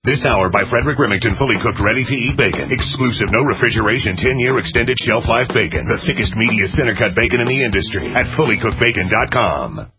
This hour by Frederick Remington, fully cooked, ready-to-eat bacon. Exclusive, no refrigeration, 10-year extended shelf life bacon. The thickest, meatiest center-cut bacon in the industry at fullycookedbacon.com.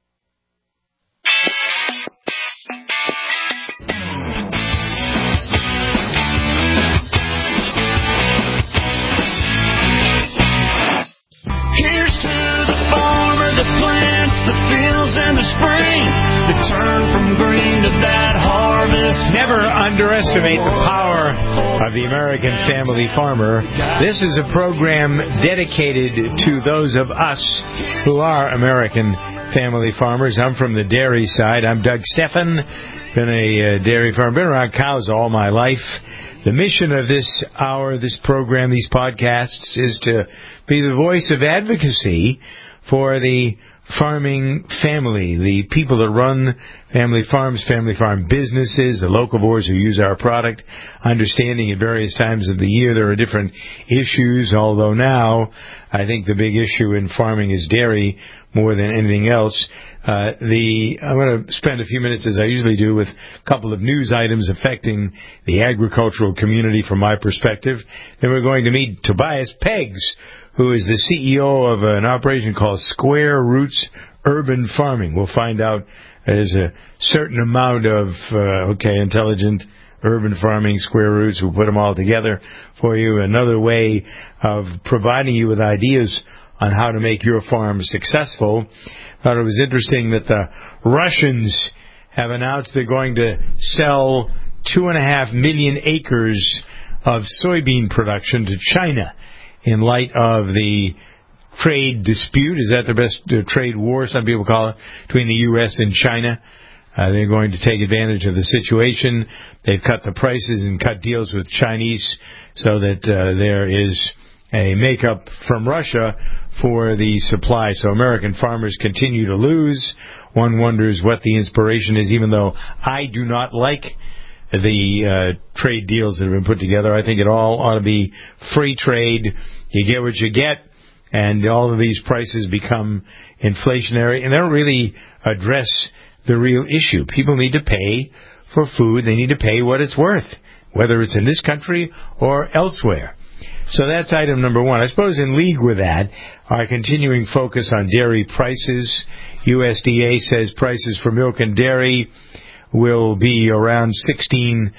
Here's to the farmer that plants the fields in the spring, that turn from green to that harvest. Never underestimate the power of the American family farmer. This is a program dedicated to those of us who are American family farmers. I'm from the dairy side. I'm Doug Stephan, been a dairy farmer, been around cows all my life. The mission of this hour, this program, these podcasts, is to be the voice of advocacy for the farming family, the people that run family farms, family farm businesses, the locavores who use our product, understanding at various times of the year there are different issues, although now I think the big issue in farming is dairy more than anything else. I'm going to spend a few minutes, as I usually do, with a couple of news items affecting the agricultural community from my perspective. Then we're going to meet Tobias Peggs, who is the CEO of an operation called Square Roots Urban Farming. We'll find out there's a certain amount of, intelligent urban farming, Square Roots. We'll put them all together for you. Another way of providing you with ideas on how to make your farm successful. Thought it was interesting that the Russians have announced they're going to sell 2.5 million acres of soybean production to China in light of the trade dispute. Is that the best trade war, some people call it, between the U.S. and China? They're going to take advantage of the situation. They've cut the prices and cut deals with Chinese so that there is a makeup from Russia for the supply. So American farmers continue to lose. One wonders what the inspiration is, even though I do not like the trade deals that have been put together. I think it all ought to be free trade. You get what you get, and all of these prices become inflationary, and they don't really address the real issue. People need to pay for food. They need to pay what it's worth, whether it's in this country or elsewhere. So that's item number one. I suppose in league with that, our continuing focus on dairy prices. USDA says prices for milk and dairy will be around $16.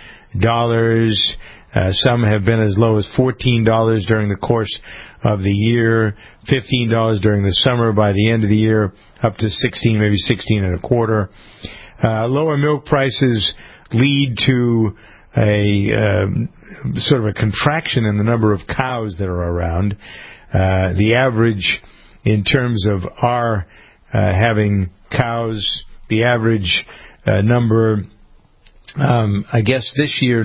Some have been as low as $14 during the course of the year, $15 during the summer, by the end of the year, up to 16, maybe 16 and a quarter. Lower milk prices lead to a sort of a contraction in the number of cows that are around. The average in terms of our having cows, the average number, I guess this year,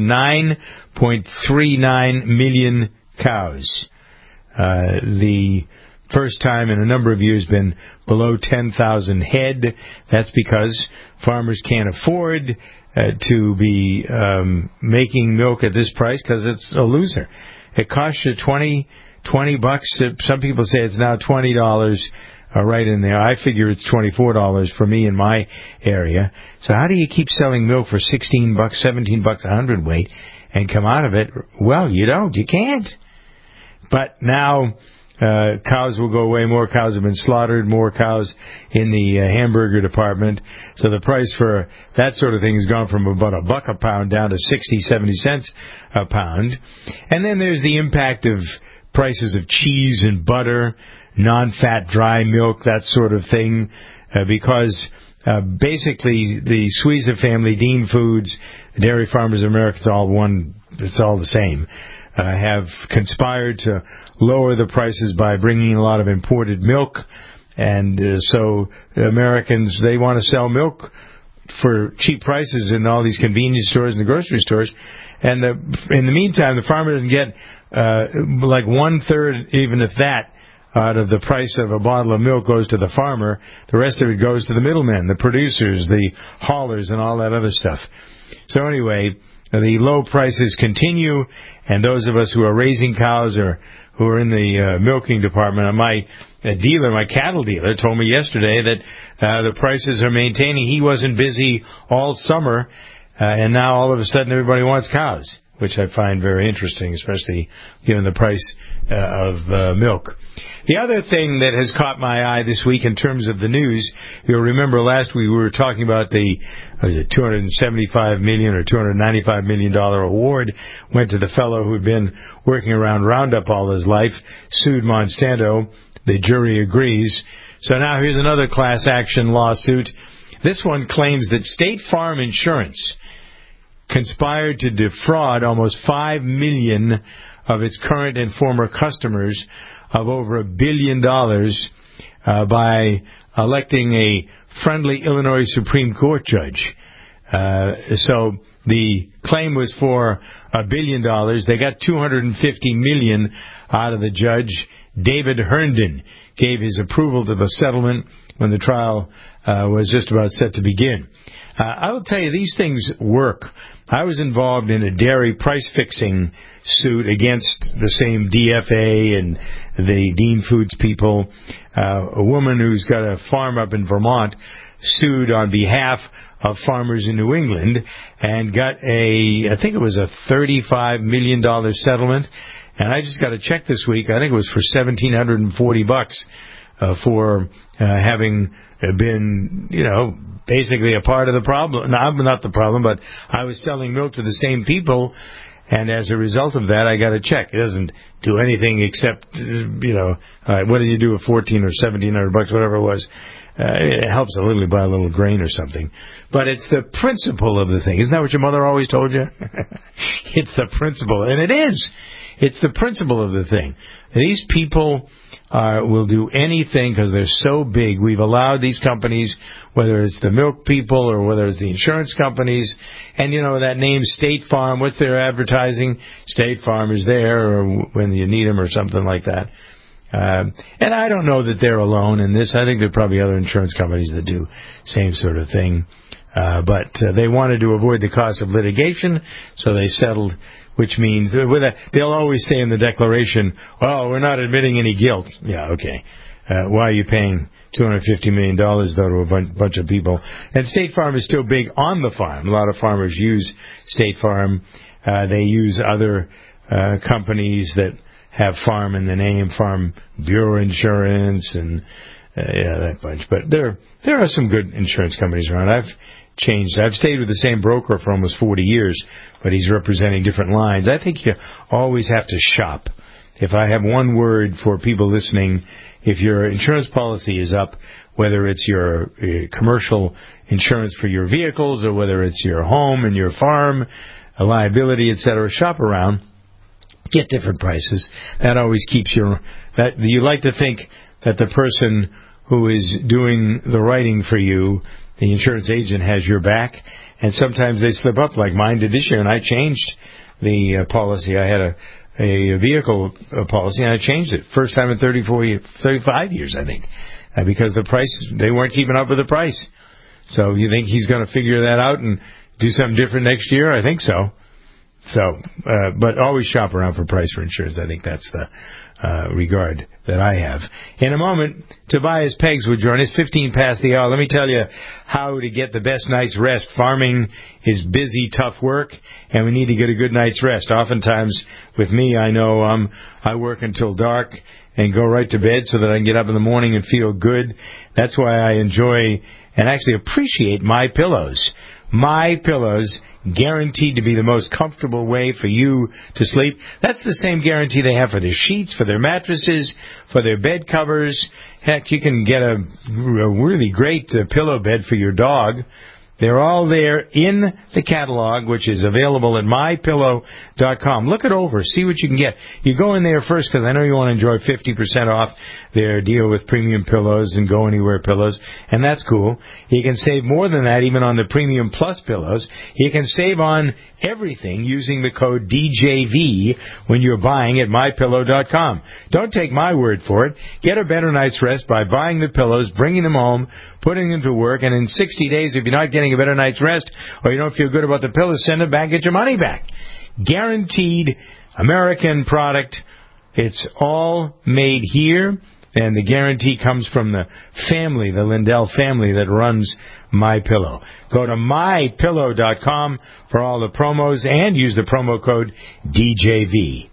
9.39 million cows. The first time in a number of years been below 10,000 head. That's because farmers can't afford to be making milk at this price because it's a loser. It costs you $20. Some people say it's now $20 right in there. I figure it's $24 for me in my area. So how do you keep selling milk for $16, $17 a hundredweight and come out of it? Well, you don't. You can't. But now cows will go away. More cows have been slaughtered. More cows in the hamburger department. So the price for that sort of thing has gone from about $1 a pound down to 60, 70 cents a pound. And then there's the impact of prices of cheese and butter, non-fat dry milk, that sort of thing, because basically the Suiza family, Dean Foods, the Dairy Farmers of America, it's all one, it's all the same, have conspired to lower the prices by bringing in a lot of imported milk. And so Americans, they want to sell milk for cheap prices in all these convenience stores and the grocery stores. And in the meantime, the farmer doesn't get like 1/3, even if that, out of the price of a bottle of milk goes to the farmer. The rest of it goes to the middlemen, the producers, the haulers, and all that other stuff. So anyway, the low prices continue, and those of us who are raising cows or who are in the milking department, my cattle dealer, told me yesterday that the prices are maintaining. He wasn't busy all summer And now all of a sudden everybody wants cows, which I find very interesting, especially given the price of milk. The other thing that has caught my eye this week in terms of the news, you'll remember last week we were talking about the $275 million or $295 million award went to the fellow who'd been working around Roundup all his life, sued Monsanto. The jury agrees. So now here's another class action lawsuit. This one claims that State Farm Insurance conspired to defraud almost 5 million of its current and former customers of over $1 billion by electing a friendly Illinois Supreme Court judge. So the claim was for $1 billion. They got $250 million out of the judge. David Herndon gave his approval to the settlement when the trial was just about set to begin. I will tell you, these things work. I was involved in a dairy price-fixing suit against the same DFA and the Dean Foods people. A woman who's got a farm up in Vermont sued on behalf of farmers in New England and got I think it was a $35 million settlement. And I just got a check this week. I think it was for $1,740 for having been, basically a part of the problem. No, not the problem, but I was selling milk to the same people, and as a result of that, I got a check. It doesn't do anything except, what do you do with $1,400 or $1,700, whatever it was? It helps a little buy a little grain or something. But it's the principle of the thing. Isn't that what your mother always told you? It's the principle, and it is. It's the principle of the thing. These people will do anything because they're so big. We've allowed these companies, whether it's the milk people or whether it's the insurance companies, and that name State Farm, what's their advertising? State Farm is there or when you need them or something like that. And I don't know that they're alone in this. I think there are probably other insurance companies that do same sort of thing. But they wanted to avoid the cost of litigation, so they settled, which means they'll always say in the declaration, well, we're not admitting any guilt. Yeah, okay. Why are you paying $250 million, though, to a bunch of people? And State Farm is still big on the farm. A lot of farmers use State Farm. They use other companies that have farm in the name, Farm Bureau Insurance and that bunch. But there are some good insurance companies around. I've stayed with the same broker for almost 40 years, but he's representing different lines. I think you always have to shop. If I have one word for people listening, if your insurance policy is up, whether it's your commercial insurance for your vehicles or whether it's your home and your farm, a liability, etc., shop around, get different prices. That always keeps you like to think that the person who is doing the writing for you, the insurance agent, has your back, and sometimes they slip up, like mine did this year, and I changed the policy. I had a vehicle policy, and I changed it. First time in 35 years, I think, because the price, they weren't keeping up with the price. So you think he's going to figure that out and do something different next year? I think so. But always shop around for price for insurance. I think that's the regard that I have. In a moment, Tobias Peggs will join us, 15 past the hour. Let me tell you how to get the best night's rest. Farming is busy, tough work, and we need to get a good night's rest. Oftentimes, with me, I know I work until dark and go right to bed so that I can get up in the morning and feel good. That's why I enjoy and actually appreciate My Pillows. My Pillows, guaranteed to be the most comfortable way for you to sleep. That's the same guarantee they have for their sheets, for their mattresses, for their bed covers. Heck, you can get a really great pillow bed for your dog. They're all there in the catalog, which is available at MyPillow.com. Look it over. See what you can get. You go in there first because I know you want to enjoy 50% off their deal with Premium Pillows and Go Anywhere pillows, and that's cool. You can save more than that even on the Premium Plus pillows. You can save on everything using the code DJV when you're buying at MyPillow.com. Don't take my word for it. Get a better night's rest by buying the pillows, bringing them home, putting them to work, and in 60 days, if you're not getting a better night's rest or you don't feel good about the pillows, send it back, get your money back. Guaranteed American product. It's all made here, and the guarantee comes from the family, the Lindell family that runs MyPillow. Go to mypillow.com for all the promos and use the promo code DJV.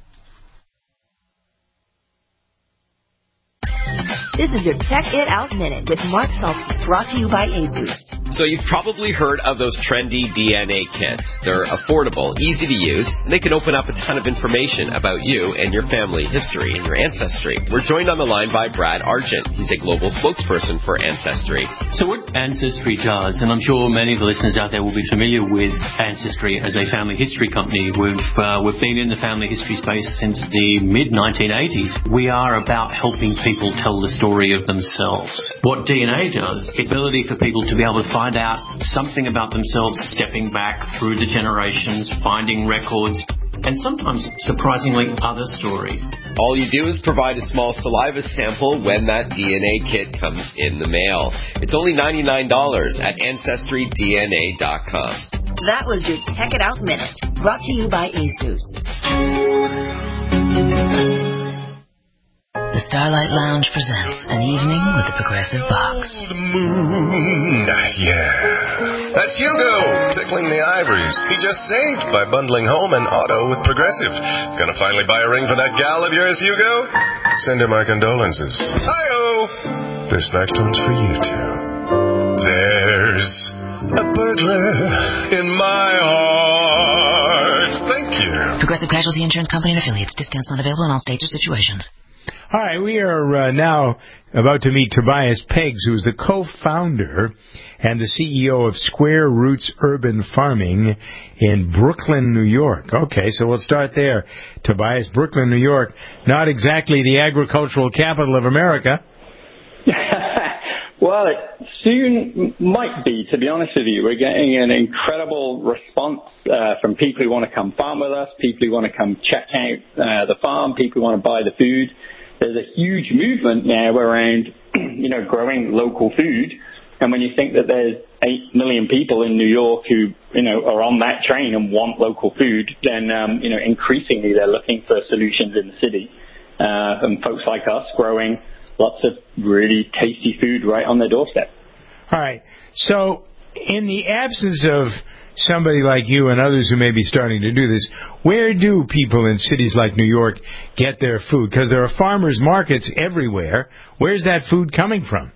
This is your Check It Out Minute with Mark Saltzman, brought to you by ASUS. So you've probably heard of those trendy DNA kits. They're affordable, easy to use, and they can open up a ton of information about you and your family history and your ancestry. We're joined on the line by Brad Argent. He's a global spokesperson for Ancestry. So what Ancestry does, and I'm sure many of the listeners out there will be familiar with Ancestry as a family history company. We've been in the family history space since the mid-1980s. We are about helping people tell the story of themselves. What DNA does is the ability for people to be able to find out something about themselves, stepping back through the generations, finding records, and sometimes, surprisingly, other stories. All you do is provide a small saliva sample when that DNA kit comes in the mail. It's only $99 at AncestryDNA.com. That was your Check It Out Minute, brought to you by ASUS. The Starlight Lounge presents An Evening with the Progressive Box. Old moon, yeah. That's Hugo, tickling the ivories. He just saved by bundling home and auto with Progressive. Gonna finally buy a ring for that gal of yours, Hugo? Send her my condolences. Hi-oh! This next one's for you, too. There's a burglar in my heart. Thank you. Progressive Casualty Insurance Company and Affiliates. Discounts not available in all states or situations. All right, we are now about to meet Tobias Peggs, who's the co-founder and the CEO of Square Roots Urban Farming in Brooklyn, New York. Okay, so we'll start there. Tobias, Brooklyn, New York, not exactly the agricultural capital of America. Well, it soon might be, to be honest with you. We're getting an incredible response from people who want to come farm with us, people who want to come check out the farm, people who want to buy the food. There's a huge movement now around, growing local food. And when you think that there's 8 million people in New York who, are on that train and want local food, then, increasingly they're looking for solutions in the city. And folks like us growing lots of really tasty food right on their doorstep. All right. So in the absence of somebody like you and others who may be starting to do this, where do people in cities like New York get their food? Because there are farmers markets everywhere. Where's that food coming from?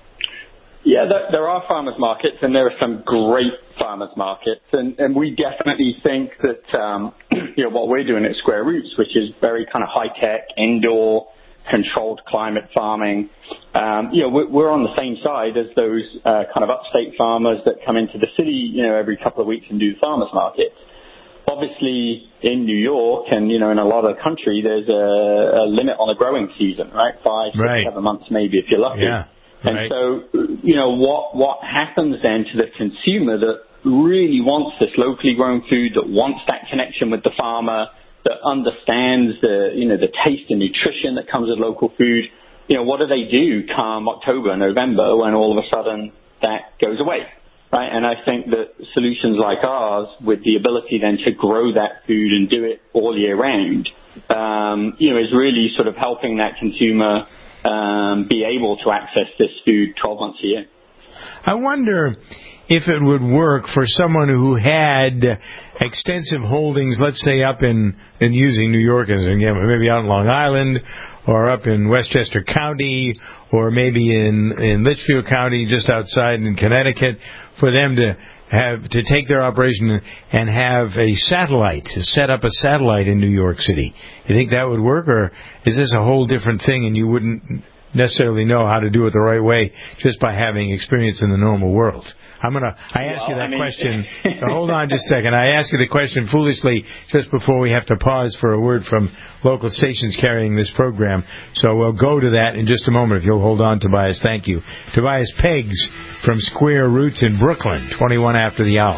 Yeah, there are farmers markets, and there are some great farmers markets. And we definitely think that, what we're doing at Square Roots, which is very kind of high-tech, indoor, controlled climate farming, we're on the same side as those kind of upstate farmers that come into the city, every couple of weeks and do farmers markets. Obviously, in New York and, in a lot of the country, there's a limit on the growing season, right? 5, 6, 7 months maybe if you're lucky. Yeah. And so, what happens then to the consumer that really wants this locally grown food, that wants that connection with the farmer, that understands the taste and nutrition that comes with local food? What do they do come October, November, when all of a sudden that goes away, right? And I think that solutions like ours, with the ability then to grow that food and do it all year round, is really sort of helping that consumer be able to access this food 12 months a year. I wonder if it would work for someone who had extensive holdings, let's say up in using New York as an example, maybe out in Long Island or up in Westchester County or maybe in Litchfield County just outside in Connecticut, for them to take their operation and have a satellite, to set up a satellite in New York City. You think that would work, or is this a whole different thing and you wouldn't necessarily know how to do it the right way just by having experience in the normal world? I asked you that question. Hold on just a second. I asked you the question foolishly just before we have to pause for a word from local stations carrying this program. So we'll go to that in just a moment if you'll hold on, Tobias. Thank you. Tobias Peggs from Square Roots in Brooklyn, 21 after the hour.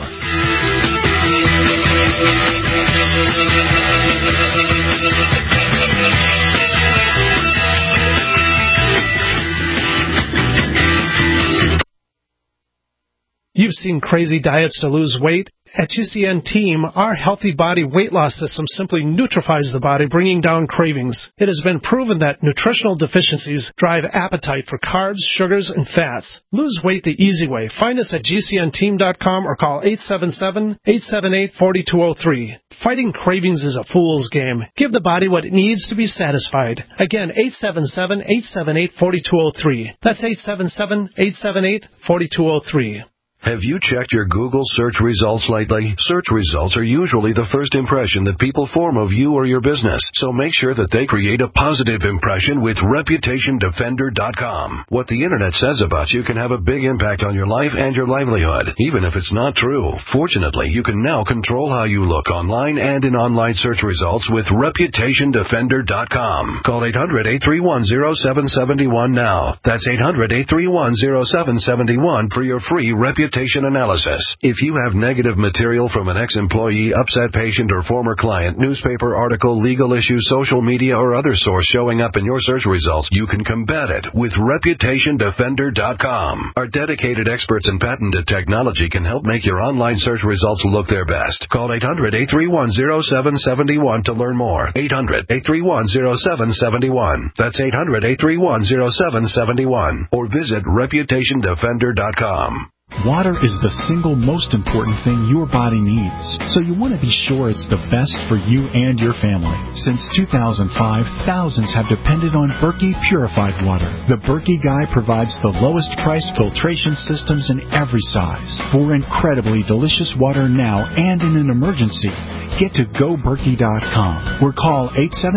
You've seen crazy diets to lose weight, At GCN Team, our Healthy Body Weight Loss System simply neutralizes the body, bringing down cravings. It has been proven that nutritional deficiencies drive appetite for carbs, sugars, and fats. Lose weight the easy way. Find us at GCNteam.com or call 877-878-4203. Fighting cravings is a fool's game. Give the body what it needs to be satisfied. Again, 877-878-4203. That's 877-878-4203. Have you checked your Google search results lately? Search results are usually the first impression that people form of you or your business, so make sure that they create a positive impression with ReputationDefender.com. What the Internet says about you can have a big impact on your life and your livelihood, even if it's not true. Fortunately, you can now control how you look online and in online search results with ReputationDefender.com. Call 800-831-0771 now. That's 800-831-0771 for your free reputation analysis. If you have negative material from an ex-employee, upset patient, or former client, newspaper article, legal issue, social media, or other source showing up in your search results, you can combat it with ReputationDefender.com. Our dedicated experts in patented technology can help make your online search results look their best. Call 800-831-0771 to learn more. 800-831-0771. That's 800-831-0771. Or visit ReputationDefender.com. Water is the single most important thing your body needs, so you want to be sure it's the best for you and your family. Since 2005, thousands have depended on Berkey Purified Water. The Berkey Guy provides the lowest priced filtration systems in every size. For incredibly delicious water now and in an emergency, get to GoBerkey.com or call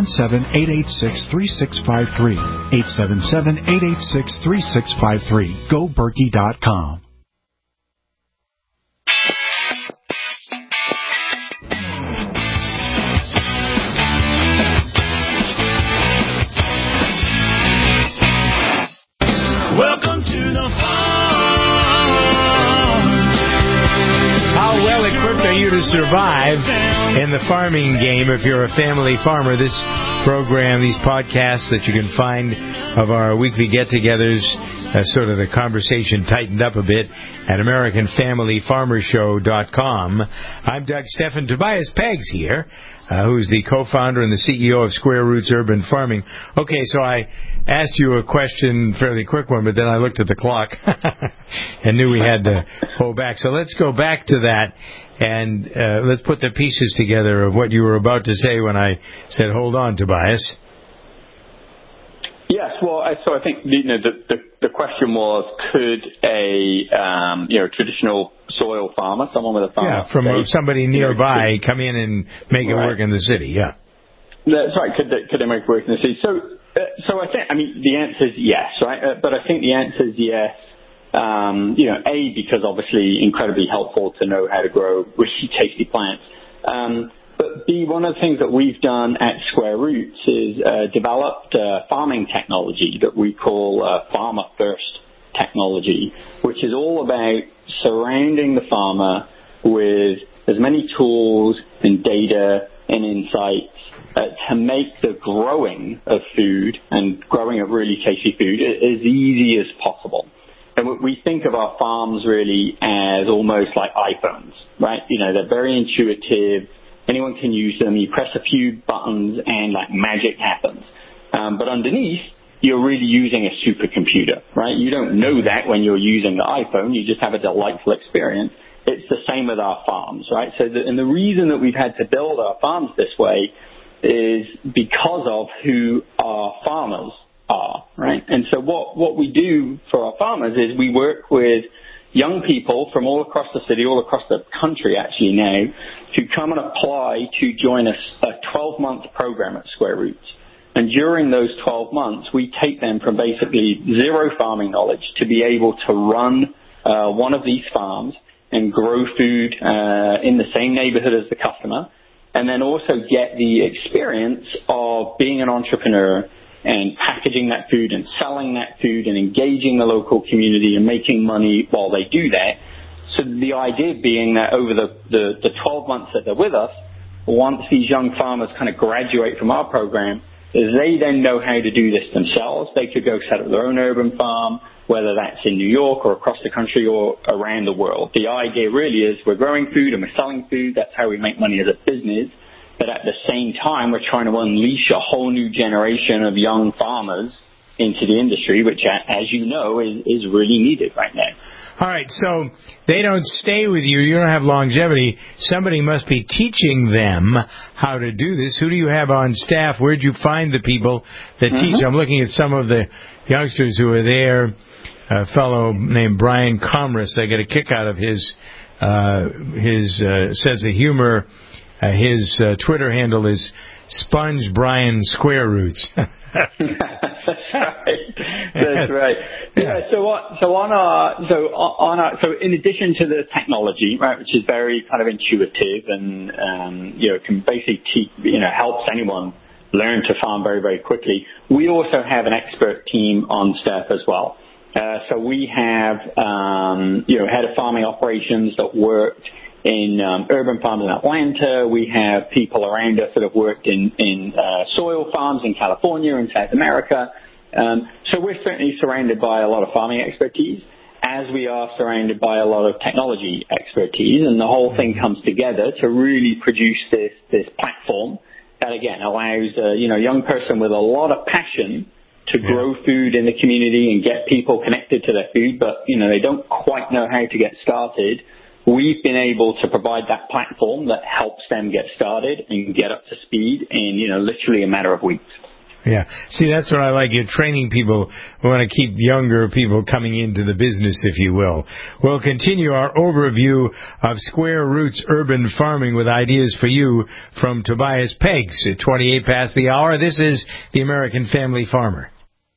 877-886-3653. 877-886-3653. GoBerkey.com. Welcome to the farm. How well equipped are you to survive in the farming game if you're a family farmer? This program, these podcasts that you can find of our weekly get-togethers, sort of the conversation tightened up a bit at AmericanFamilyFarmersShow.com. I'm Doug Stephan. Tobias Peggs here, who's the co-founder and the CEO of Square Roots Urban Farming. Okay, so I asked you a question, fairly quick one, but then I looked at the clock and knew we had to hold back. So let's go back to that and let's put the pieces together of what you were about to say when I said, hold on, Tobias. Yes, well, so I think the question was, could a traditional soil farmer, someone with a farm, from somebody nearby, come in and make it work in the city? Yeah, that's right. Could they make it work in the city? So I think, the answer is yes, right? But I think the answer is yes. Because obviously incredibly helpful to know how to grow really tasty plants. But B, one of the things that we've done at Square Roots is developed farming technology that we call Farmer First technology, which is all about surrounding the farmer with as many tools and data and insights to make the growing of food and growing of really tasty food as easy as possible. And we think of our farms really as almost like iPhones, right? They're very intuitive. Anyone can use them. You press a few buttons and like magic happens. But underneath, you're really using a supercomputer, right? You don't know that when you're using the iPhone. You just have a delightful experience. It's the same with our farms, right? And the reason that we've had to build our farms this way is because of who our farmers are, right? And so what we do for our farmers is we work with young people from all across the city, all across the country actually now, to come and apply to join us a 12-month program at Square Roots. And during those 12 months, we take them from basically zero farming knowledge to be able to run one of these farms and grow food in the same neighborhood as the customer, and then also get the experience of being an entrepreneur and packaging that food and selling that food and engaging the local community and making money while they do that. So the idea being that over the 12 months that they're with us, once these young farmers kind of graduate from our program, is they then know how to do this themselves. They could go set up their own urban farm, whether that's in New York or across the country or around the world. The idea really is we're growing food and we're selling food. That's how we make money as a business. But at the same time, we're trying to unleash a whole new generation of young farmers into the industry, which, as you know, is really needed right now. All right, so they don't stay with you. You don't have longevity. Somebody must be teaching them how to do this. Who do you have on staff? Where did you find the people that teach? I'm looking at some of the youngsters who are there. A fellow named Brian Commerce. I get a kick out of his sense of humor. His Twitter handle is Sponge Brian Square Roots. That's right. Yeah. So in addition to the technology, right, which is very kind of intuitive and can basically helps anyone learn to farm very, very quickly, we also have an expert team on staff as well. So we have head of farming operations that worked in urban farms in Atlanta. We have people around us that have worked in soil farms in California and South America. So we're certainly surrounded by a lot of farming expertise, as we are surrounded by a lot of technology expertise, and the whole thing comes together to really produce this platform that, again, allows a young person with a lot of passion to grow food in the community and get people connected to their food, but they don't quite know how to get started. We've been able to provide that platform that helps them get started and get up to speed in, literally a matter of weeks. Yeah. See, that's what I like. You're training people who want to keep younger people coming into the business, if you will. We'll continue our overview of Square Roots urban farming with ideas for you from Tobias Peggs at 28 past the hour. This is the American Family Farmer.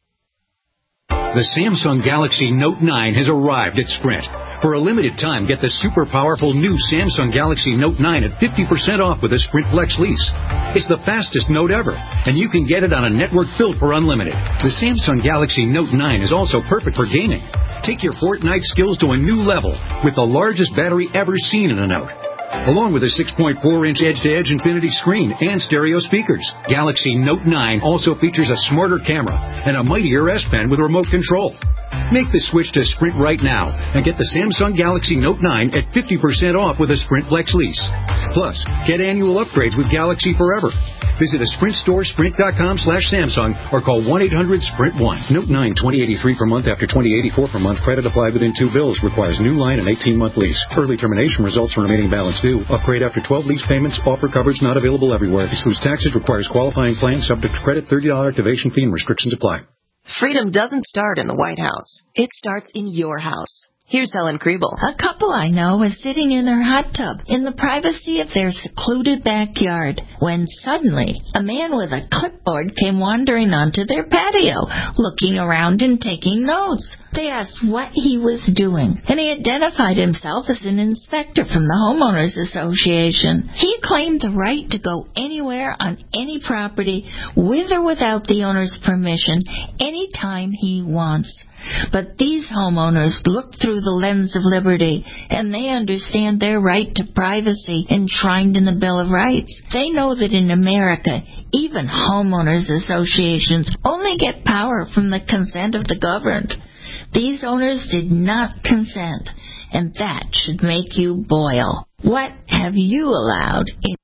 The Samsung Galaxy Note 9 has arrived at Sprint. For a limited time, get the super powerful new Samsung Galaxy Note 9 at 50% off with a Sprint Flex lease. It's the fastest Note ever, and you can get it on a network built for unlimited. The Samsung Galaxy Note 9 is also perfect for gaming. Take your Fortnite skills to a new level with the largest battery ever seen in a Note. Along with a 6.4-inch edge-to-edge infinity screen and stereo speakers. Galaxy Note 9 also features a smarter camera and a mightier S Pen with remote control. Make the switch to Sprint right now and get the Samsung Galaxy Note 9 at 50% off with a Sprint Flex lease. Plus, get annual upgrades with Galaxy Forever. Visit a Sprint store, sprint.com/Samsung, or call 1-800-SPRINT1. Note 9, $20.83 per month after $20.84 per month. Credit applied within 2 bills. Requires new line and 18-month lease. Early termination results in remaining balance due. Upgrade after 12 lease payments. Offer coverage not available everywhere. Excludes taxes. Requires qualifying plan. Subject to credit. $30 activation fee and restrictions apply. Freedom doesn't start in the White House. It starts in your house. Here's Helen Kriebel. A couple I know was sitting in their hot tub in the privacy of their secluded backyard when suddenly a man with a clipboard came wandering onto their patio, looking around and taking notes. They asked what he was doing, and he identified himself as an inspector from the Homeowners Association. He claimed the right to go anywhere on any property, with or without the owner's permission, anytime he wants. But these homeowners look through the lens of liberty, and they understand their right to privacy enshrined in the Bill of Rights. They know that in America, even homeowners associations only get power from the consent of the governed. These owners did not consent, and that should make you boil. What have you allowed in?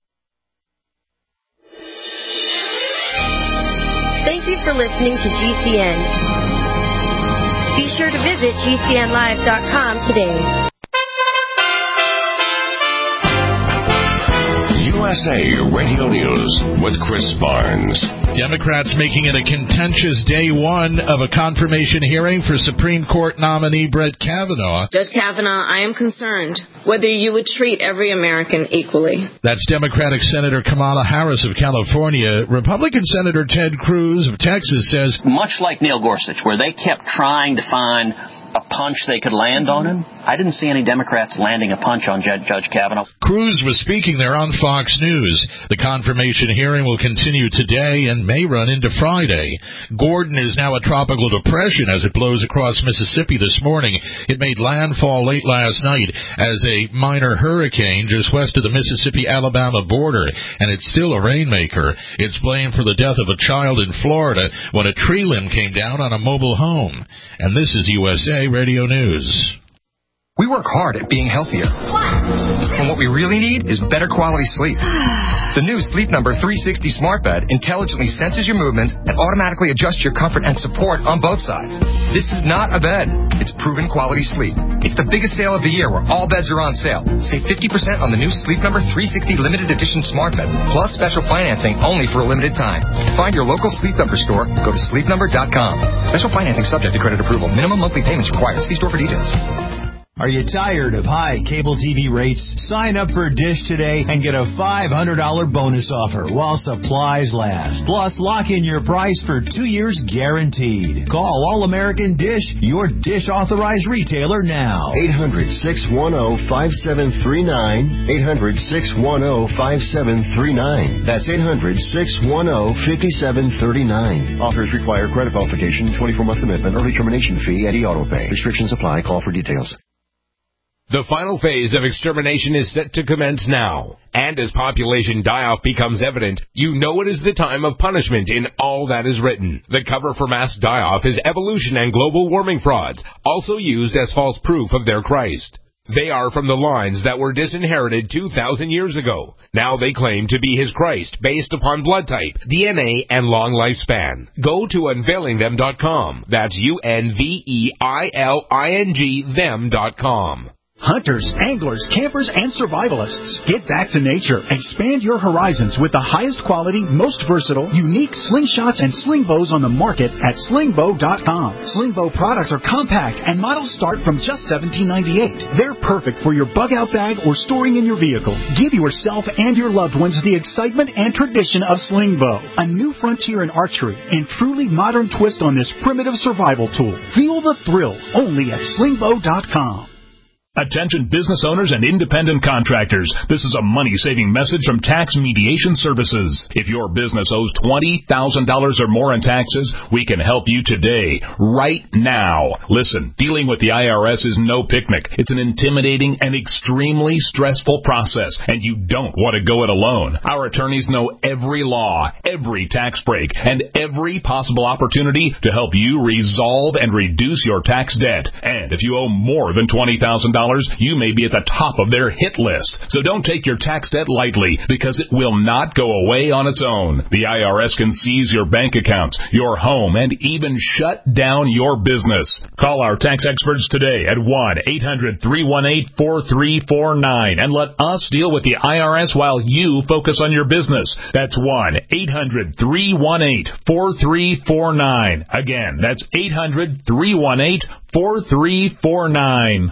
Thank you for listening to GCN. Be sure to visit GCNlive.com today. USA Radio News with Chris Barnes. Democrats making it a contentious day one of a confirmation hearing for Supreme Court nominee Brett Kavanaugh. Judge Kavanaugh, I am concerned whether you would treat every American equally. That's Democratic Senator Kamala Harris of California. Republican Senator Ted Cruz of Texas says, much like Neil Gorsuch, where they kept trying to find a punch they could land on him. I didn't see any Democrats landing a punch on Judge Kavanaugh. Cruz was speaking there on Fox News. The confirmation hearing will continue today and may run into Friday. Gordon is now a tropical depression as it blows across Mississippi this morning. It made landfall late last night as a minor hurricane just west of the Mississippi-Alabama border, and it's still a rainmaker. It's blamed for the death of a child in Florida when a tree limb came down on a mobile home. And this is USA Radio News. We work hard at being healthier. And what we really need is better quality sleep. The new Sleep Number 360 Smart Bed intelligently senses your movements and automatically adjusts your comfort and support on both sides. This is not a bed. It's proven quality sleep. It's the biggest sale of the year where all beds are on sale. Save 50% on the new Sleep Number 360 Limited Edition Smart Beds, plus special financing only for a limited time. To find your local Sleep Number store, go to sleepnumber.com. Special financing subject to credit approval. Minimum monthly payments required. See store for details. Are you tired of high cable TV rates? Sign up for Dish today and get a $500 bonus offer while supplies last. Plus, lock in your price for 2 years guaranteed. Call All-American Dish, your Dish authorized retailer now. 800-610-5739. 800-610-5739. That's 800-610-5739. Offers require credit qualification, 24-month commitment, early termination fee, Eddie Auto Pay. Restrictions apply. Call for details. The final phase of extermination is set to commence now. And as population die-off becomes evident, you know it is the time of punishment in all that is written. The cover for mass die-off is evolution and global warming frauds, also used as false proof of their Christ. They are from the lines that were disinherited 2,000 years ago. Now they claim to be his Christ based upon blood type, DNA, and long lifespan. Go to unveilingthem.com. That's UNVEILING them.com. Hunters, anglers, campers, and survivalists. Get back to nature. Expand your horizons with the highest quality, most versatile, unique slingshots and sling bows on the market at slingbow.com. Slingbow products are compact and models start from just $17.98. They're perfect for your bug-out bag or storing in your vehicle. Give yourself and your loved ones the excitement and tradition of Slingbow, a new frontier in archery and truly modern twist on this primitive survival tool. Feel the thrill only at slingbow.com. Attention business owners and independent contractors. This is a money-saving message from Tax Mediation Services. If your business owes $20,000 or more in taxes, we can help you today, right now. Listen, dealing with the IRS is no picnic. It's an intimidating and extremely stressful process, and you don't want to go it alone. Our attorneys know every law, every tax break, and every possible opportunity to help you resolve and reduce your tax debt. And if you owe more than $20,000, you may be at the top of their hit list. So don't take your tax debt lightly, because it will not go away on its own. The IRS can seize your bank accounts, your home, and even shut down your business. Call our tax experts today at 1-800-318-4349 and let us deal with the IRS while you focus on your business. That's 1-800-318-4349. Again, that's 800-318-4349.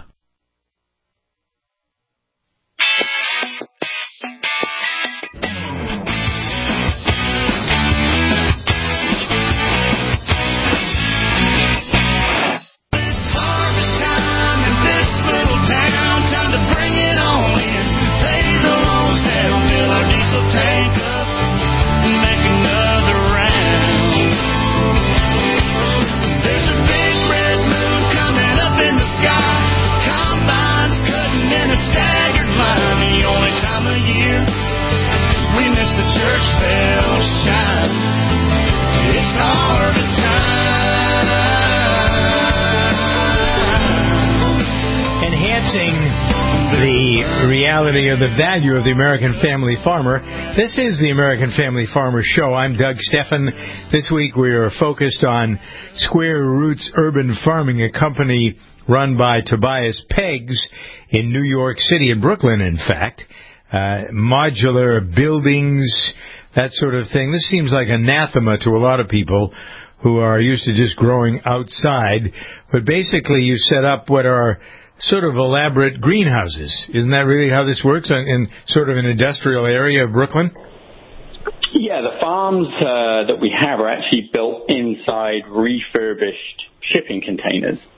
The reality of the value of the American family farmer. This is the American Family Farmer Show. I'm Doug Steffen. This week we are focused on Square Roots Urban Farming, a company run by Tobias Peggs in New York City, in Brooklyn, in fact. Modular buildings, that sort of thing. This seems like anathema to a lot of people who are used to just growing outside. But basically you set up what are sort of elaborate greenhouses. Isn't that really how this works in sort of an industrial area of Brooklyn? Yeah, the farms that we have are actually built inside refurbished shipping containers.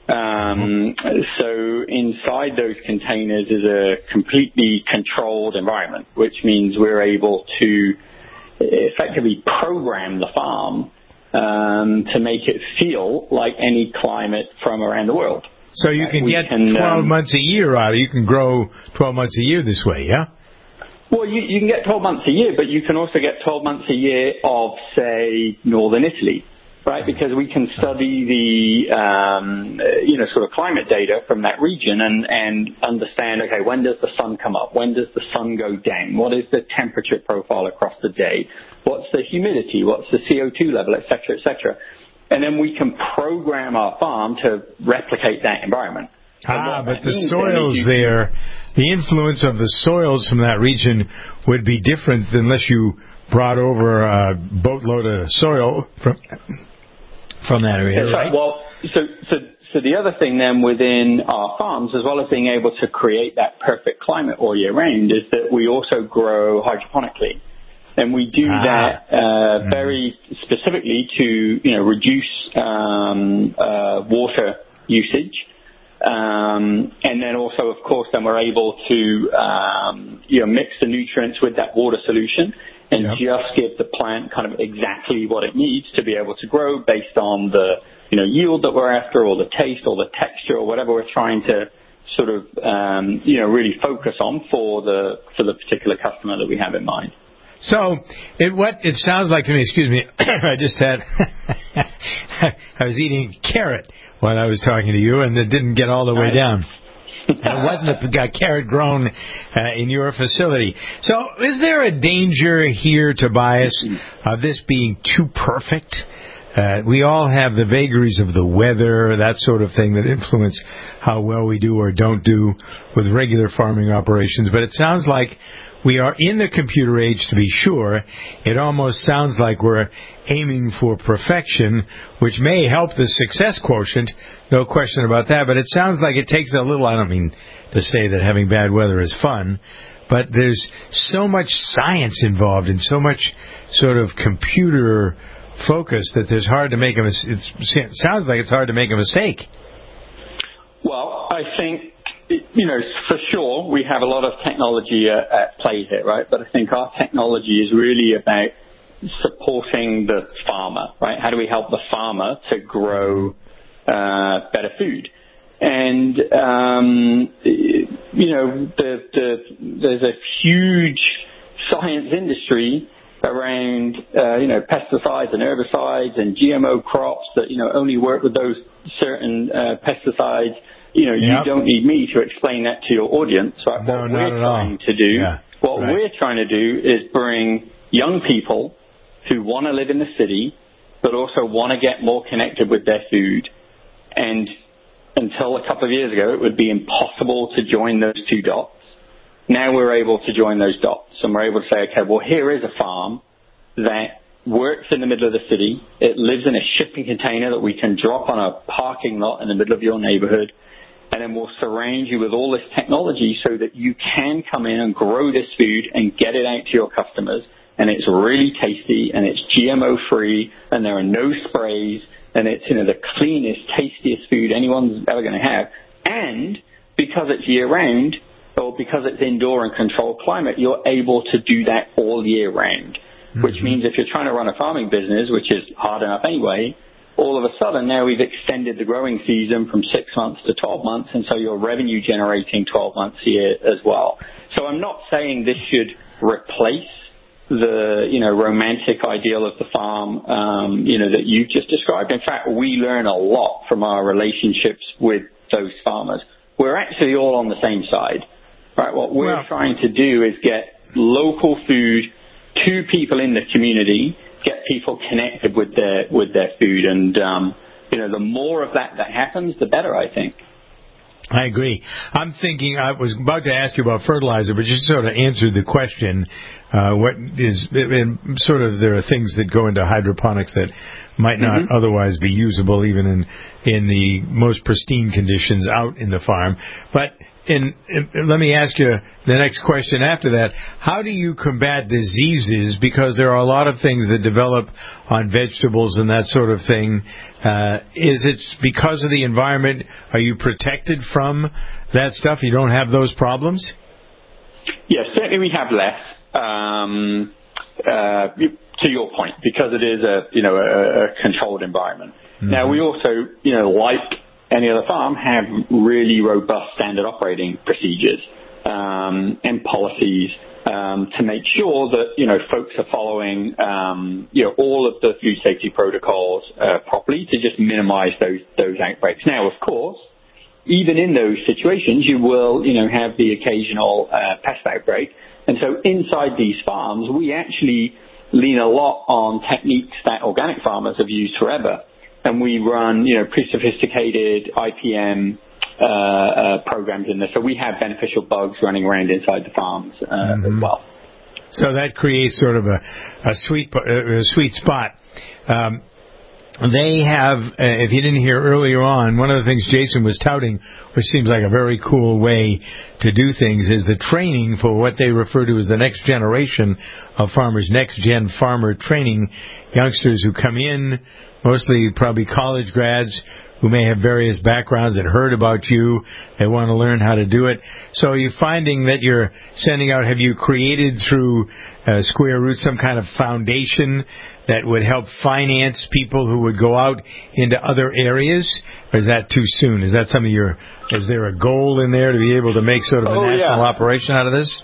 So inside those containers is a completely controlled environment, which means we're able to effectively program the farm to make it feel like any climate from around the world. So you can get 12 months a year out. You can grow 12 months a year this way, yeah? Well, you can get 12 months a year, but you can also get 12 months a year of, say, northern Italy, right? Because we can study the, sort of climate data from that region and understand, okay, when does the sun come up? When does the sun go down? What is the temperature profile across the day? What's the humidity? What's the CO2 level, et cetera, et cetera? And then we can program our farm to replicate that environment. But the soils there, the influence of the soils from that region would be different unless you brought over a boatload of soil from that area, right? Well, so the other thing then within our farms, as well as being able to create that perfect climate all year round, is that we also grow hydroponically. And we do that very specifically to, reduce water usage. And then also, of course, then we're able to, mix the nutrients with that water solution and just give the plant kind of exactly what it needs to be able to grow based on the, yield that we're after, or the taste, or the texture, or whatever we're trying to sort of, really focus on for the particular customer that we have in mind. So, what it sounds like to me, excuse me, I just had, I was eating carrot while I was talking to you, and it didn't get all the way down. It wasn't a carrot grown in your facility. So, is there a danger here, Tobias, of this being too perfect? We all have the vagaries of the weather, that sort of thing, that influence how well we do or don't do with regular farming operations. But it sounds like we are in the computer age, to be sure. It almost sounds like we're aiming for perfection, which may help the success quotient, no question about that. But it sounds like it takes a little, I don't mean to say that having bad weather is fun, but there's so much science involved and so much sort of computer focus that there's hard to make a mistake. It sounds like it's hard to make a mistake. Well, I think, for sure, we have a lot of technology at play here, right? But I think our technology is really about supporting the farmer, right? How do we help the farmer to grow better food? And, there's a huge science industry around, pesticides and herbicides and GMO crops that, only work with those certain pesticides. You don't need me to explain that to your audience. Right? No, what not we're at all. trying to do, we're trying to do is bring young people who want to live in the city, but also want to get more connected with their food. And until a couple of years ago, it would be impossible to join those two dots. Now we're able to join those dots, and we're able to say, okay, well, here is a farm that works in the middle of the city. It lives in a shipping container that we can drop on a parking lot in the middle of your neighborhood. And then we'll surround you with all this technology so that you can come in and grow this food and get it out to your customers. And it's really tasty, and it's GMO-free, and there are no sprays, and it's, the cleanest, tastiest food anyone's ever going to have. And because it's year-round, or because it's indoor and controlled climate, you're able to do that all year round. Which means if you're trying to run a farming business, which is hard enough anyway, all of a sudden now we've extended the growing season from 6 months to 12 months, and so you're revenue generating 12 months a year as well. So I'm not saying this should replace the, romantic ideal of the farm, that you've just described. In fact, we learn a lot from our relationships with those farmers. We're actually all on the same side, right? What we're trying to do is get local food to people in the community, get people connected with their food, and the more of that happens, the better, I think. I agree. I'm thinking, I was about to ask you about fertilizer, but you sort of answered the question. There are things that go into hydroponics that might not otherwise be usable even in the most pristine conditions out in the farm. But let me ask you the next question after that. How do you combat diseases? Because there are a lot of things that develop on vegetables and that sort of thing. Is it because of the environment? Are you protected from that stuff? You don't have those problems? Yes, certainly we have less. To your point, because it is a controlled environment. Mm-hmm. Now we also, like any other farm, have really robust standard operating procedures and policies to make sure that folks are following all of the food safety protocols properly to just minimize those outbreaks. Now, of course, even in those situations, you will have the occasional pest outbreak, and so inside these farms, we actually lean a lot on techniques that organic farmers have used forever. And we run, pretty sophisticated IPM programs in there. So we have beneficial bugs running around inside the farms as well. So that creates sort of a sweet spot. They have, if you didn't hear earlier on, one of the things Jason was touting, which seems like a very cool way to do things, is the training for what they refer to as the next generation of farmers, next-gen farmer training, youngsters who come in, mostly probably college grads, who may have various backgrounds that heard about you. They want to learn how to do it. So are you finding that you're sending out, have you created through Square Root some kind of foundation that would help finance people who would go out into other areas? Or is that too soon? Is that some of your, is there a goal in there to be able to make sort of a national operation out of this?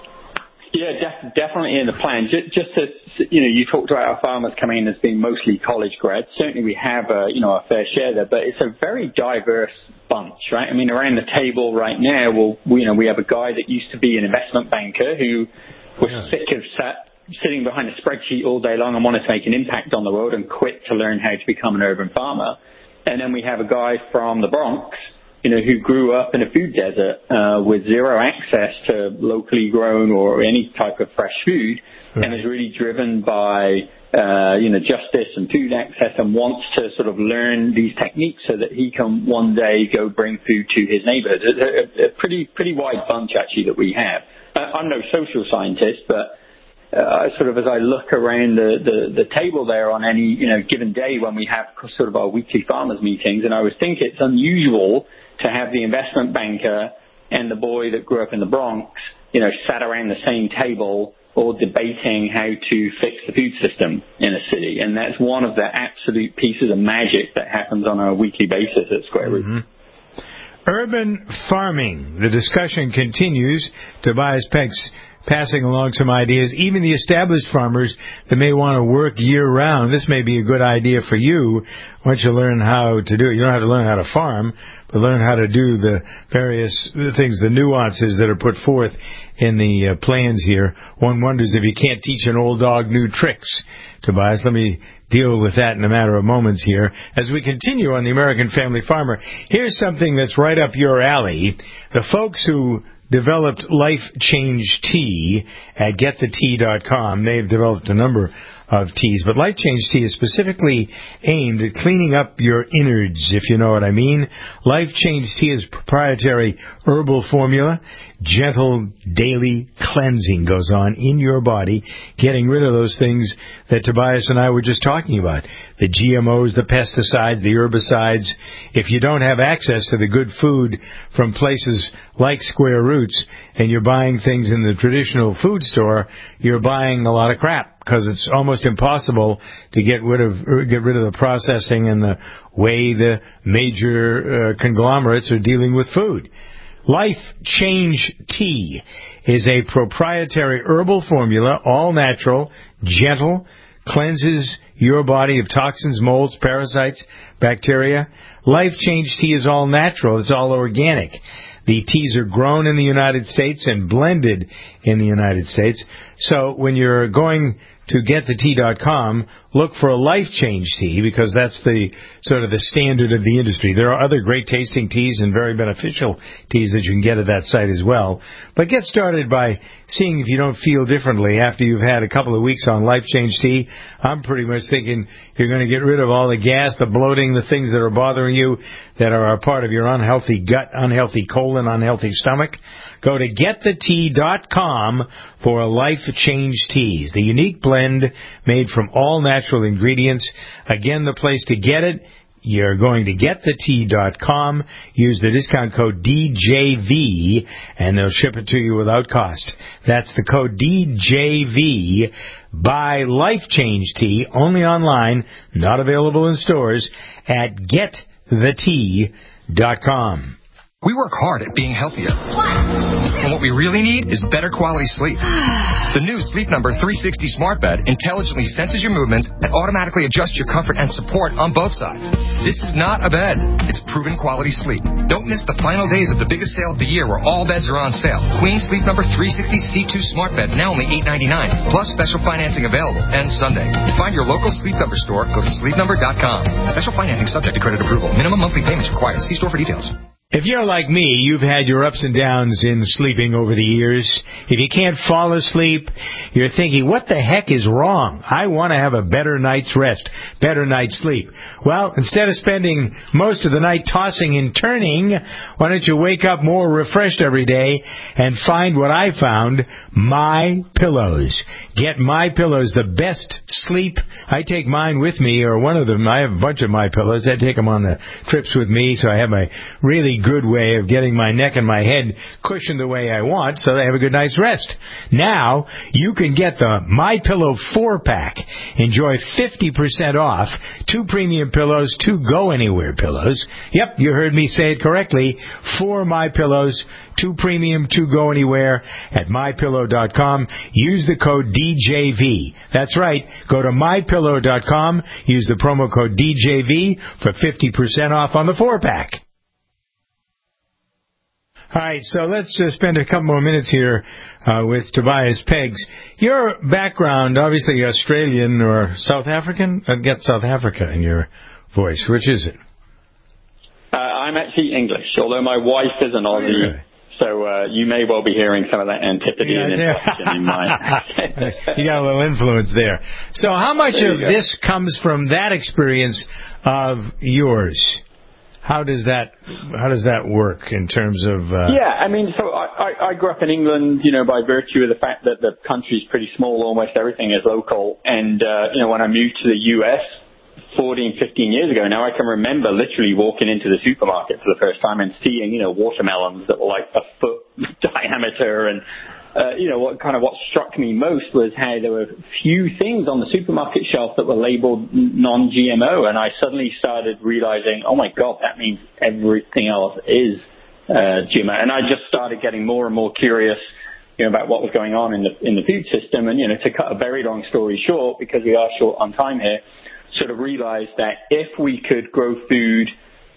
Yeah, definitely in the plan. Just to, you talked about our farmers coming in as being mostly college grads. Certainly we have a fair share there, but it's a very diverse bunch, right? I mean, around the table right now, we have a guy that used to be an investment banker who was sick of sitting behind a spreadsheet all day long and wanted to make an impact on the world and quit to learn how to become an urban farmer. And then we have a guy from the Bronx, who grew up in a food desert with zero access to locally grown or any type of fresh food, and is really driven by justice and food access, and wants to sort of learn these techniques so that he can one day go bring food to his neighborhood. It's a pretty wide bunch actually that we have. I'm no social scientist, but sort of as I look around the table there on any given day when we have sort of our weekly farmers meetings, and I always think it's unusual to have the investment banker and the boy that grew up in the Bronx, sat around the same table all debating how to fix the food system in a city. And that's one of the absolute pieces of magic that happens on a weekly basis at Square Root. Mm-hmm. Urban farming. The discussion continues. Tobias Peck's passing along some ideas. Even the established farmers that may want to work year-round, this may be a good idea for you once you learn how to do it. You don't have to learn how to farm, but learn how to do the various things, the nuances that are put forth in the plans here. One wonders if you can't teach an old dog new tricks. Tobias, let me deal with that in a matter of moments here. As we continue on the American Family Farmer, here's something that's right up your alley. The folks who developed Life Change Tea at getthetea.com. They've developed a number of teas, but Life Change Tea is specifically aimed at cleaning up your innards, if you know what I mean. Life Change Tea is proprietary herbal formula. Gentle daily cleansing goes on in your body, getting rid of those things that Tobias and I were just talking about. The GMOs, the pesticides, the herbicides. If you don't have access to the good food from places like Square Roots and you're buying things in the traditional food store, you're buying a lot of crap because it's almost impossible to get rid of the processing and the way the major conglomerates are dealing with food. Life Change Tea is a proprietary herbal formula, all natural, gentle, cleanses your body of toxins, molds, parasites, bacteria. Life Change Tea is all natural. It's all organic. The teas are grown in the United States and blended in the United States. So when you're going to getthetea.com, look for a Life Change tea, because that's the sort of the standard of the industry. There are other great tasting teas and very beneficial teas that you can get at that site as well. But get started by seeing if you don't feel differently after you've had a couple of weeks on Life Change tea. I'm pretty much thinking you're going to get rid of all the gas, the bloating, the things that are bothering you that are a part of your unhealthy gut, unhealthy colon, unhealthy stomach. Go to getthetea.com for a Life Change teas, the unique blend made from all natural ingredients. Again, the place to get it, you're going to getthetea.com. Use the discount code DJV, and they'll ship it to you without cost. That's the code DJV. Buy Life Change tea only online, not available in stores, at getthetea.com. We work hard at being healthier. And what we really need is better quality sleep. The new Sleep Number 360 Smart Bed intelligently senses your movements and automatically adjusts your comfort and support on both sides. This is not a bed. It's proven quality sleep. Don't miss the final days of the biggest sale of the year where all beds are on sale. Queen Sleep Number 360 C2 Smart Bed, now only $8.99, plus special financing available, and Sunday. To find your local Sleep Number store, go to sleepnumber.com. Special financing subject to credit approval. Minimum monthly payments required. See store for details. If you're like me, you've had your ups and downs in sleeping over the years. If you can't fall asleep, you're thinking, what the heck is wrong? I want to have a better night's rest, better night's sleep. Well, instead of spending most of the night tossing and turning, why don't you wake up more refreshed every day and find what I found, My Pillows. Get My Pillows, the best sleep. I take mine with me, or one of them. I have a bunch of My Pillows. I take them on the trips with me, so I have my really good way of getting my neck and my head cushioned the way I want, so I have a good night's rest. Now, you can get the My Pillow 4-pack. Enjoy 50% off, 2 premium pillows, 2 go-anywhere pillows. Yep, you heard me say it correctly. 4 My Pillows, 2 premium, 2 go anywhere at mypillow.com. Use the code DJV. That's right. Go to mypillow.com. Use the promo code DJV for 50% off on the 4-pack. All right, so let's spend a couple more minutes here with Tobias Peggs. Your background, obviously Australian or South African? I'd get South Africa in your voice. Which is it? I'm actually English, although my wife is an Aussie. Okay. So you may well be hearing some of that antipathy and inflection in my accent. You got a little influence there. So how much of this comes from that experience of yours? How does that work in terms of... Yeah, I mean, so I grew up in England, by virtue of the fact that the country's pretty small, almost everything is local. And, when I moved to the U.S. 14, 15 years ago, now I can remember literally walking into the supermarket for the first time and seeing, watermelons that were like a foot diameter. And, what struck me most was how there were few things on the supermarket shelf that were labeled non-GMO. And I suddenly started realizing, oh my God, that means everything else is GMO. And I just started getting more and more curious, about what was going on in the food system. And, to cut a very long story short, because we are short on time here, sort of realized that if we could grow food,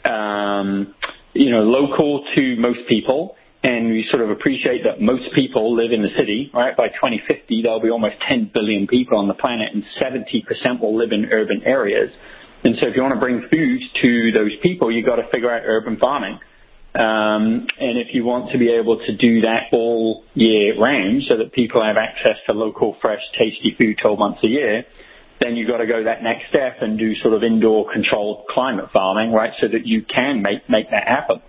local to most people, and we sort of appreciate that most people live in the city, right? By 2050, there'll be almost 10 billion people on the planet, and 70% will live in urban areas. And so if you want to bring food to those people, you've got to figure out urban farming. And if you want to be able to do that all year round so that people have access to local, fresh, tasty food 12 months a year, then you've got to go that next step and do sort of indoor controlled climate farming, right, so that you can make that happen.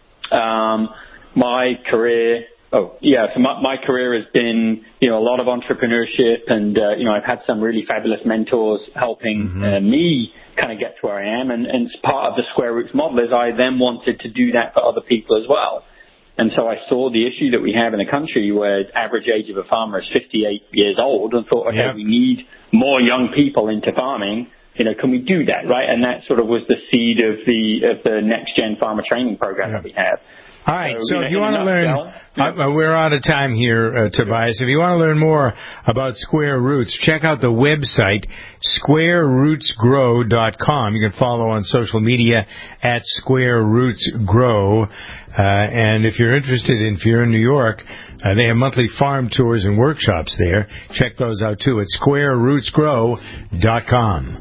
My career has been, a lot of entrepreneurship, and, I've had some really fabulous mentors helping me kind of get to where I am. And part of the Square Roots model is I then wanted to do that for other people as well. And so I saw the issue that we have in the country where the average age of a farmer is 58 years old, and thought, okay, we need more young people into farming. Can we do that, right? And that sort of was the seed of the Next Gen Farmer Training Program that we have. All right, so if you want to learn, we're out of time here, Tobias. If you want to learn more about Square Roots, check out the website, squarerootsgrow.com. You can follow on social media at Square Roots Grow. And if you're interested, if you're in New York, they have monthly farm tours and workshops there. Check those out, too, at squarerootsgrow.com.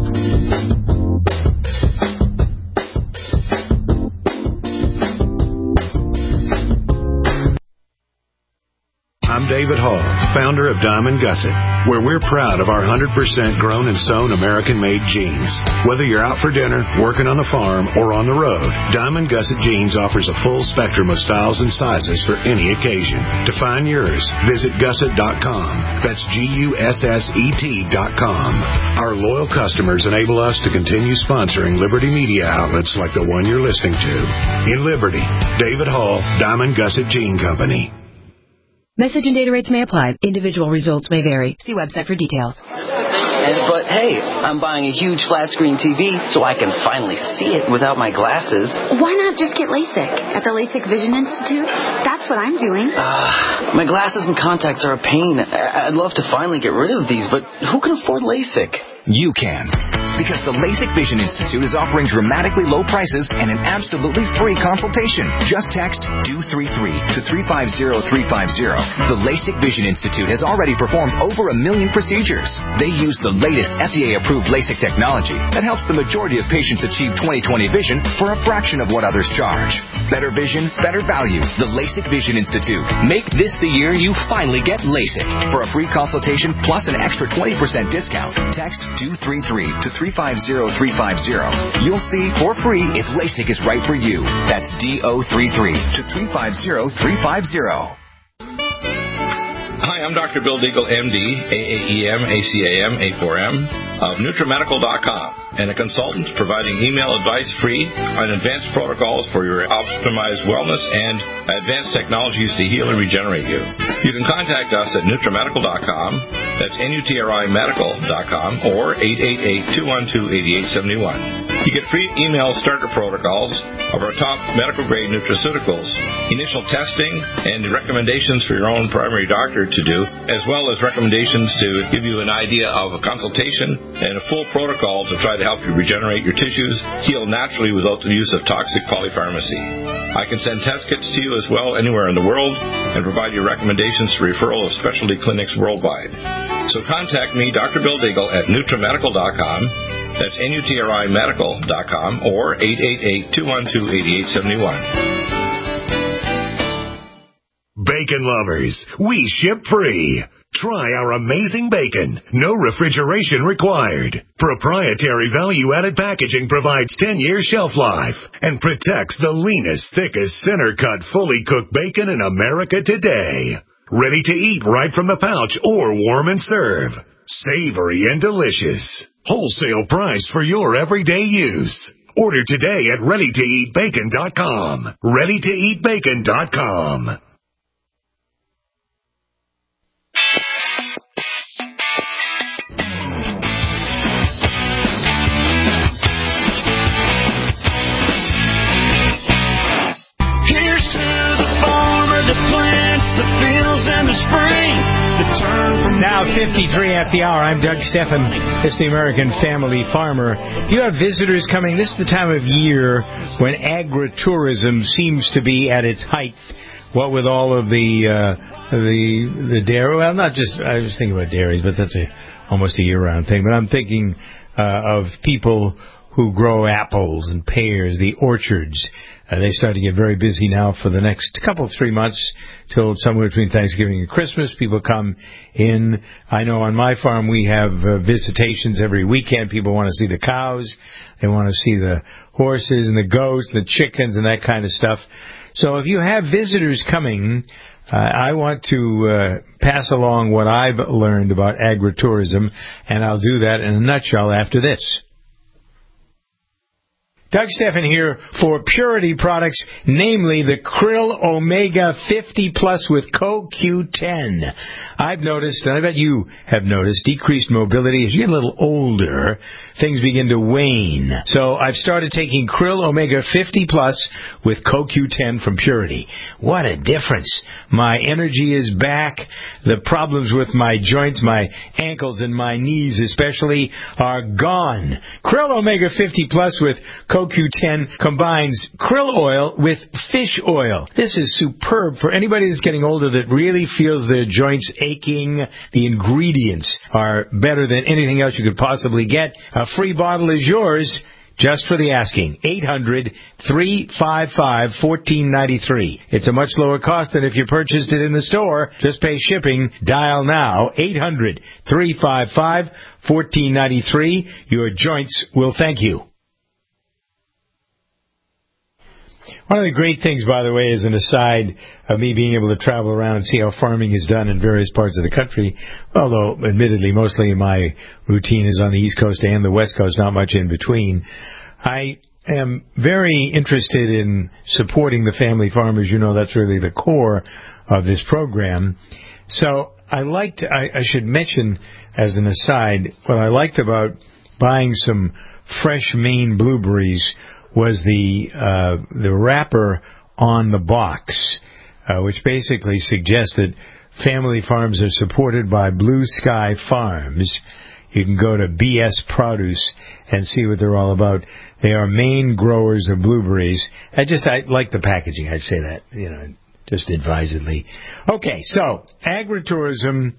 I'm David Hall, founder of Diamond Gusset, where we're proud of our 100% grown and sewn American-made jeans. Whether you're out for dinner, working on the farm, or on the road, Diamond Gusset Jeans offers a full spectrum of styles and sizes for any occasion. To find yours, visit gusset.com. That's GUSSET.com. Our loyal customers enable us to continue sponsoring Liberty media outlets like the one you're listening to. In Liberty, David Hall, Diamond Gusset Jean Company. Message and data rates may apply. Individual results may vary. See website for details. But hey, I'm buying a huge flat screen TV so I can finally see it without my glasses. Why not just get LASIK at the LASIK Vision Institute? That's what I'm doing. My glasses and contacts are a pain. I'd love to finally get rid of these, but who can afford LASIK? You can. Because the LASIK Vision Institute is offering dramatically low prices and an absolutely free consultation. Just text DO33 to 350350. The LASIK Vision Institute has already performed over 1 million procedures. They use the latest FDA-approved LASIK technology that helps the majority of patients achieve 20/20 vision for a fraction of what others charge. Better vision, better value. The LASIK Vision Institute. Make this the year you finally get LASIK. For a free consultation plus an extra 20% discount, text DO33 to 350350. You'll see for free if LASIK is right for you. That's DO33 to 350350. Hi, I'm Dr. Bill Deagle, MD, AAEM, ACAM, A4M of NutriMedical.com, and a consultant providing email advice free on advanced protocols for your optimized wellness and advanced technologies to heal and regenerate you. You can contact us at NutriMedical.com, that's NutriMedical.com, or 888-212-8871. You get free email starter protocols of our top medical-grade nutraceuticals, initial testing, and recommendations for your own primary doctor to do, as well as recommendations to give you an idea of a consultation and a full protocol to try to help you regenerate your tissues, heal naturally without the use of toxic polypharmacy. I can send test kits to you as well anywhere in the world and provide you recommendations for referral of specialty clinics worldwide. So contact me, Dr. Bill Deagle, at NutriMedical.com. That's NutriMedical.com, or 888-212-8871. Bacon lovers, we ship free. Try our amazing bacon. No refrigeration required. Proprietary value-added packaging provides 10-year shelf life and protects the leanest, thickest, center-cut, fully cooked bacon in America today. Ready to eat right from the pouch or warm and serve. Savory and delicious. Wholesale price for your everyday use. Order today at ReadyToEatBacon.com. ReadyToEatBacon.com. Here's to the farmer that plants the fields in the spring. Now 53 at the hour. I'm Doug Steffen. It's the American Family Farmer. If you have visitors coming, this is the time of year when agritourism seems to be at its height. What with all of the dairy, well, not just, I was thinking about dairies, but that's almost a year-round thing. But I'm thinking of people who grow apples and pears, the orchards. They start to get very busy now for the next couple, 3 months till somewhere between Thanksgiving and Christmas. People come in. I know on my farm we have visitations every weekend. People want to see the cows. They want to see the horses and the goats, the chickens and that kind of stuff. So if you have visitors coming, I want to pass along what I've learned about agritourism, and I'll do that in a nutshell after this. Doug Stephan here for Purity products, namely the Krill Omega 50 Plus with CoQ10. I've noticed, and I bet you have noticed, decreased mobility. As you get a little older, things begin to wane. So I've started taking Krill Omega 50 Plus with CoQ10 from Purity. What a difference. My energy is back. The problems with my joints, my ankles and my knees especially, are gone. Krill Omega 50 Plus with CoQ10 combines krill oil with fish oil. This is superb for anybody that's getting older that really feels their joints aching. The ingredients are better than anything else you could possibly get. A free bottle is yours just for the asking. 800-355-1493. It's a much lower cost than if you purchased it in the store. Just pay shipping. Dial now. 800-355-1493. Your joints will thank you. One of the great things, by the way, as an aside of me being able to travel around and see how farming is done in various parts of the country, although admittedly mostly my routine is on the East Coast and the West Coast, not much in between, I am very interested in supporting the family farmers. You know, that's really the core of this program. So I should mention as an aside, what I liked about buying some fresh Maine blueberries was the wrapper on the box, which basically suggests that family farms are supported by Blue Sky Farms. You can go to BS Produce and see what they're all about. They are Maine growers of blueberries. I like the packaging. I'd say that, just advisedly. Okay, so agritourism.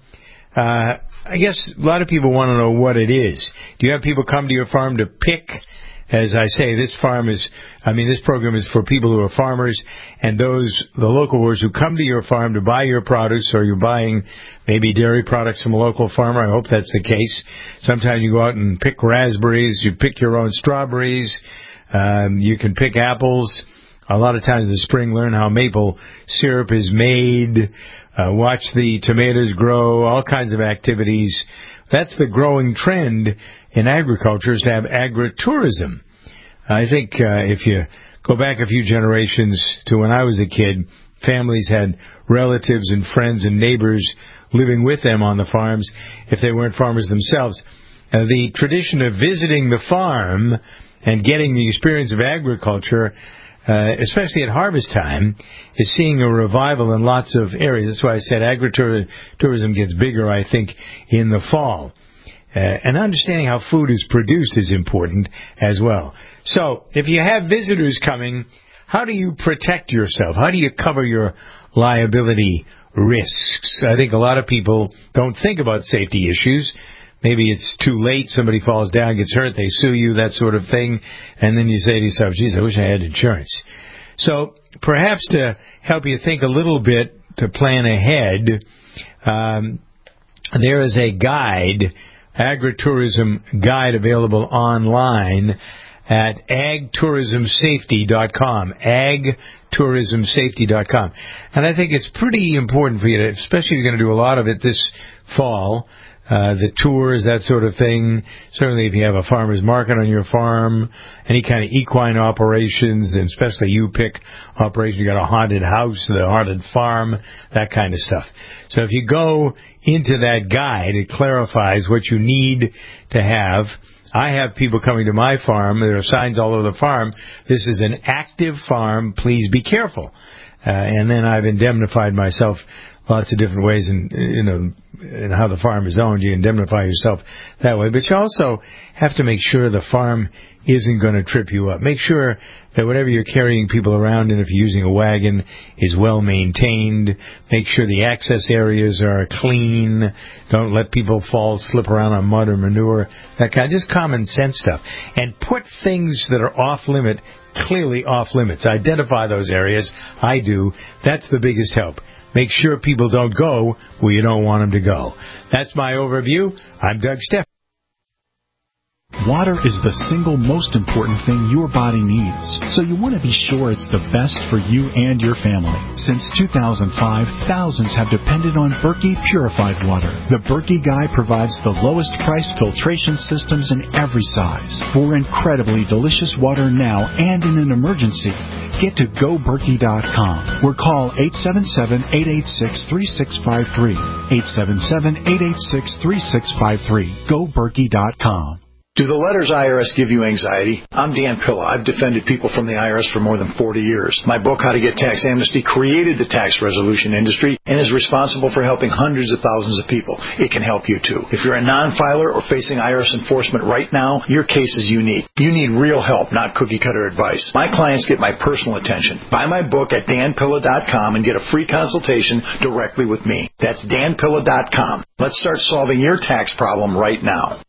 I guess a lot of people want to know what it is. Do you have people come to your farm to pick? As I say, this program is for people who are farmers and the local growers who come to your farm to buy your produce, or you're buying maybe dairy products from a local farmer. I hope that's the case. Sometimes you go out and pick raspberries, you pick your own strawberries, you can pick apples. A lot of times in the spring, learn how maple syrup is made, watch the tomatoes grow, all kinds of activities. That's the growing trend in agriculture, is to have agritourism. I think if you go back a few generations to when I was a kid, families had relatives and friends and neighbors living with them on the farms if they weren't farmers themselves. The tradition of visiting the farm and getting the experience of agriculture, especially at harvest time, is seeing a revival in lots of areas. That's why I said agritourism gets bigger, I think, in the fall. And understanding how food is produced is important as well. So, if you have visitors coming, how do you protect yourself? How do you cover your liability risks? I think a lot of people don't think about safety issues. Maybe it's too late, somebody falls down, gets hurt, they sue you, that sort of thing, and then you say to yourself, geez, I wish I had insurance. So, perhaps to help you think a little bit, to plan ahead, there is a guide, agritourism guide, available online at agtourismsafety.com, agtourismsafety.com. And I think it's pretty important for you to, especially if you're going to do a lot of it this fall, the tours, that sort of thing. Certainly if you have a farmer's market on your farm, any kind of equine operations, and especially you pick operations, you got a haunted house, the haunted farm, that kind of stuff. So if you go into that guide, it clarifies what you need to have. I have people coming to my farm. There are signs all over the farm. This is an active farm. Please be careful. And then I've indemnified myself lots of different ways in how the farm is owned. You indemnify yourself that way. But you also have to make sure the farm isn't going to trip you up. Make sure that whatever you're carrying people around in, if you're using a wagon, is well maintained. Make sure the access areas are clean. Don't let people slip around on mud or manure. That kind of just common sense stuff. And put things that are off limit clearly off limits. Identify those areas. I do. That's the biggest help. Make sure people don't go where you don't want them to go. That's my overview. I'm Doug Stephan. Water is the single most important thing your body needs, so you want to be sure it's the best for you and your family. Since 2005, thousands have depended on Berkey purified water. The Berkey Guy provides the lowest priced filtration systems in every size for incredibly delicious water now and in an emergency. Get to GoBerkey.com or call 877-886-3653. 877-886-3653. GoBerkey.com. Do the letters IRS give you anxiety? I'm Dan Pilla. I've defended people from the IRS for more than 40 years. My book, How to Get Tax Amnesty, created the tax resolution industry and is responsible for helping hundreds of thousands of people. It can help you, too. If you're a non-filer or facing IRS enforcement right now, your case is unique. You need real help, not cookie-cutter advice. My clients get my personal attention. Buy my book at danpilla.com and get a free consultation directly with me. That's danpilla.com. Let's start solving your tax problem right now.